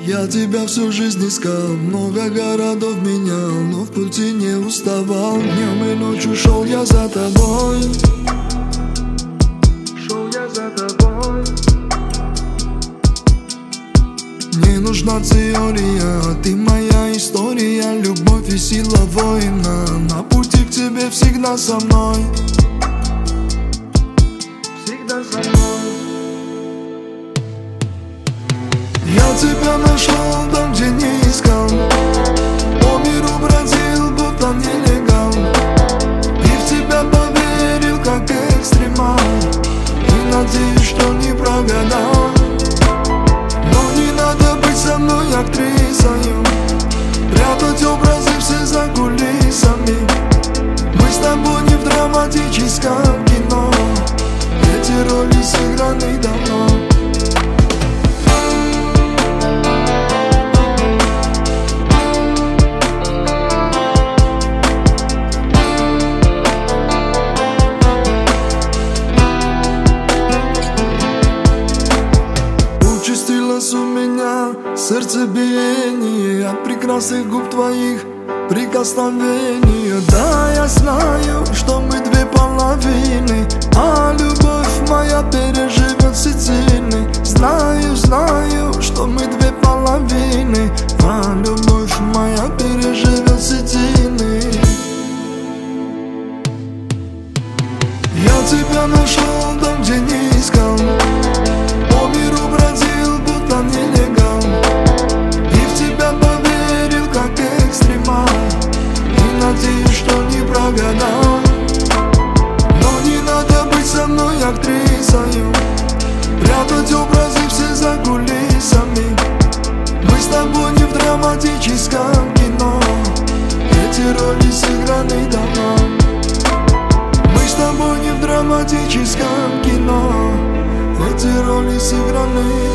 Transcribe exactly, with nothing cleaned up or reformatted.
Я тебя всю жизнь искал, много городов менял, но в пути не уставал. Днем и ночью шел я за тобой. Шел я за тобой. Не нужна теория, ты моя история, любовь и сила воина. На пути к тебе всегда со мной. Всегда со мной. Я тебя нашел там, где не искал, по миру бродил, будто нелегал, и в тебя поверил, как экстремал, и надеюсь, что не прогадал. Но не надо быть со мной актрисою, прятать образы все за кулисами. Мы с тобой не в драматическом кино, эти роли сыграны давно. У меня сердцебиение от прекрасных губ твоих прикосновения. Да, я знаю, что мы две половины, а любовь моя переживет всецельный. Знаю, знаю, что мы две половины, а любовь моя переживет всецельный. Я тебя нашел там, где не искал, по миру бродил, будто нелегал, и в тебя поверил, как экстремал, и надеюсь, что не прогадал. Но не надо быть со мной актрисою, прятать образы все за кулисами. Мы с тобой не в драматическом кино, эти роли сыграны давно. Мы с тобой не в драматическом кино, эти роли сыграны